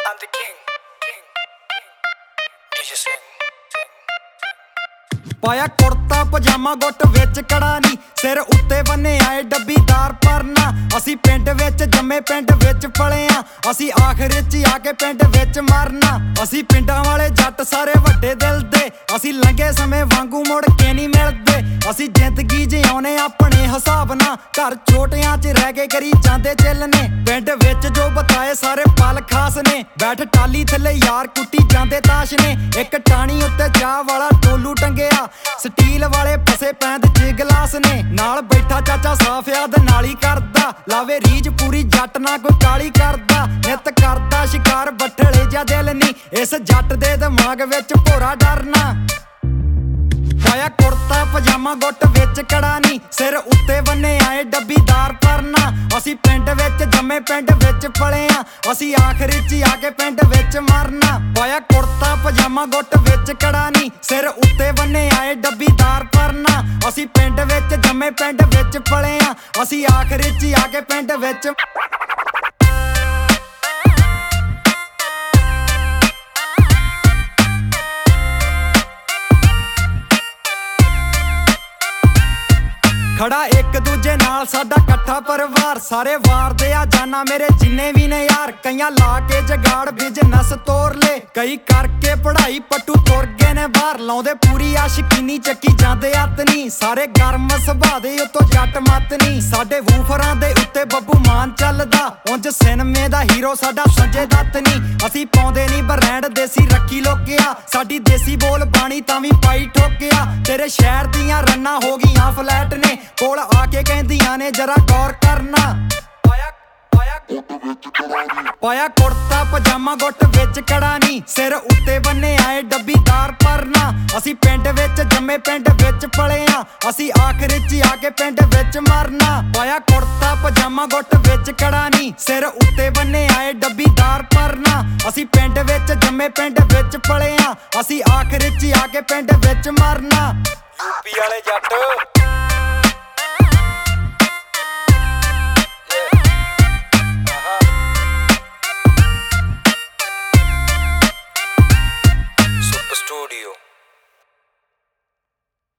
I'm the king. DJ sing. ਪਾਇਆ ਕੁੜਤਾ ਪਜਾਮਾ ਗੁੱਟ ਵਿੱਚ ਕੜਾ ਨੀ ਸਿਰ ਉੱਤੇ ਬੰਨੇ ਆਏ ਡੱਬੀਦਾਰ ਪਰਨਾ ਅਸੀਂ ਪਿੰਡ ਵਿੱਚ ਜੰਮੇ ਪਿੰਡ ਵਿੱਚ ਪਲੇ ਆਂ ਅਸੀਂ ਆਖਰ 'ਚ ਆ ਕੇ ਪਿੰਡ ਵਿੱਚ ਮਰਨਾ ਅਸੀਂ ਪਿੰਡਾਂ ਵਾਲੇ ਜੱਟ ਸਾਰੇ ਵੱਡੇ ਦਿਲ ਦੇ ਅਸੀਂ ਲੰਘੇ ਸਮੇਂ ਵਾਂਗੂ ਮੁੜ ਕੇ ਨਹੀਂ ਮਿਲਦੇ ਅਸੀਂ ਜ਼ਿੰਦਗੀ ਜਿਉਣੇ ਆਪਣੇ ਹਿਸਾਬ ਨਾਲ ਘਰ ਛੋਟਿਆਂ 'ਚ ਰਹਿ ਕੇ ਕਰੀ ਜਾਂਦੇ ਚਿੱਲ ਨੇ ਪਿੰਡ ਵਿੱਚ ਜੋ ਬਤਾਏ ਸਾਰੇ ਪਲ ਖਾਸ ਨੇ ਬੈਠ ਟਾਲੀ ਥੱਲੇ ਯਾਰ ਕੁੱਟੀ ਜਾਂਦੇ ਤਾਸ਼ ਨੇ ਇੱਕ ਟਾਣੀ ਉੱਤੇ ਚਾਹ ਵਾਲਾ ਟੋਲੂ ਟੰਗਿਆ ਸਟੀਲ ਵਾਲੇ ਫਸੇ ਪੈਂਦ 'ਚ ਗਲਾਸ ਨੇ ਨਾਲ ਬੈਠਾ ਚਾਚਾ ਸਾਫ ਯਾਦ ਨਾਲ ਹੀ ਕਰਦਾ ਲਾਵੇ ਰੀਝ ਪੂਰੀ ਜੱਟ ਨਾ ਕੋਈ ਕਾਲੀ ਕਰਦਾ ਨਿੱਤ ਕਰਦਾ ਸ਼ਿਕਾਰ ਬੱਠਲੇ ਜਾਂ ਦਿਲ ਨੀ ਇਸ ਜੱਟ ਦੇ ਦਿਮਾਗ ਵਿੱਚ ਭੋਰਾ ਡਰਨਾ ਪਾਇਆ ਕੁੜਤਾ ਪਜਾਮਾ ਗੁੱਟ ਵਿੱਚ ਕੜਾ ਨੀ ਸਿਰ ਉੱਤੇ ਬੰਨੇ ਆਏ ਡੱਬੀਦਾਰ ਪਰਨਾ ਅਸੀਂ ਪਿੰਡ ਵਿੱਚ ਜੰਮੇ ਪਿੰਡ ਵਿੱਚ ਪਲੇ ਆਂ ਅਸੀਂ ਆਖਰ 'ਚ ਆ ਕੇ ਪਿੰਡ ਵਿੱਚ ਮਰਨਾ ਪਾਇਆ ਕੁੜਤਾ ਪਜਾਮਾ ਗੁੱਟ ਵਿੱਚ ਕੜਾ ਨੀ ਸਿਰ ਉੱਤੇ ਬੰਨੇ ਆਏ ਡੱਬੀਦਾਰ ਪਰਨਾ ਅਸੀਂ ਪਿੰਡ ਵਿੱਚ ਜੰਮੇ ਪਿੰਡ ਵਿੱਚ ਪਲੇ ਆਂ ਅਸੀਂ ਆਖਰ 'ਚ ਆ ਕੇ ਪਿੰਡ ਵਿੱਚ ਖੜਾ ਇੱਕ ਦੂਜੇ ਨਾਲ ਸਾਡਾ ਇਕੱਠਾ ਪਰਿਵਾਰ ਸਾਰੇ ਵਾਰਦੇ ਆ ਜਾਨਾ ਮੇਰੇ ਜਿੰਨੇ ਵੀ ਨੇ ਯਾਰ ਕਈਆਂ ਲਾ ਕੇ ਜਗਾੜ ਬਿਜ਼ਨਸ ਤੋਰ ਲੈ ਕਈ ਕਰਕੇ ਪੜ੍ਹਾਈ ਪੱਟੂ ਤੁਰ ਗਏ ਨੇ ਬਾਹਰ ਲਾਉਂਦੇ ਪੂਰੀ ਆਸ਼ਕੀਨੀ ਚੱਕੀ ਜਾਂਦੇ ਅਤਨੀ ਸਾਰੇ ਗਰਮ ਸੁਭਾਅ ਦੇ ਉੱਤੋਂ ਜੱਟ ਮੱਤ ਨੀ ਸਾਡੇ ਵੂਫਰਾਂ ਦੇ ਉੱਤੇ ਬੱਬੂ ਮਾਨ ਚੱਲਦਾ ਉਂਝ ਸਿਨਮੇ ਦਾ ਹੀਰੋ ਸਾਡਾ ਸੰਜੇ ਦੱਤ ਨੀ ਅਸੀਂ ਪਾਉਂਦੇ ਨੀ ਬਰੈਂਡ ਦੇਸੀ ਰੱਖੀ ਲੋਕਿਆ ਸਾਡੀ ਦੇਸੀ ਬੋਲ ਬਾਣੀ ਤਾਂ ਵੀ ਪਾਈ ਠੋਕਿਆ ਤੇਰੇ ਸ਼ਹਿਰ ਦੀਆਂ ਰੰਨਾਂ ਹੋ ਗਈਆਂ ਫਲੈਟ ਨੇ ਕੋਲ ਆ ਕੇ ਕਹਿੰਦੀਆਂ ਨੇ ਜਰਾ ਗੌਰ ਕਰਨਾ ਪਾਇਆ ਕੁੜਤਾ ਪਜਾਮਾ ਗੁੱਟ ਵਿੱਚ ਕੜਾ ਨੀ ਸਿਰ ਉੱਤੇ ਬੰਨੇ ਆਏ ਡੱਬੀਦਾਰ ਪਰਨਾ ਅਸੀਂ ਪਿੰਡ ਵਿੱਚ ਜੰਮੇ ਪਿੰਡ ਵਿੱਚ ਪਲੇ ਆਂ ਅਸੀਂ ਆਖਰ 'ਚ ਆ ਕੇ ਪਿੰਡ ਵਿੱਚ ਮਰਨਾ ਪਾਇਆ ਕੁੜਤਾ ਪਜਾਮਾ ਗੁੱਟ ਵਿੱਚ ਕੜਾ ਨੀ ਸਿਰ ਉੱਤੇ ਬੰਨੇ ਆਏ ਡੱਬੀਦਾਰ ਪਰਨਾ ਅਸੀਂ ਪਿੰਡ ਵਿੱਚ ਜੰਮੇ ਪਿੰਡ ਵਿੱਚ ਪਲੇ ਆਂ ਅਸੀਂ ਆਖਰ 'ਚ ਆ ਕੇ ਪਿੰਡ ਵਿੱਚ ਮਰਨਾ ਯੂਪੀ ਵਾਲੇ ਜੱਟ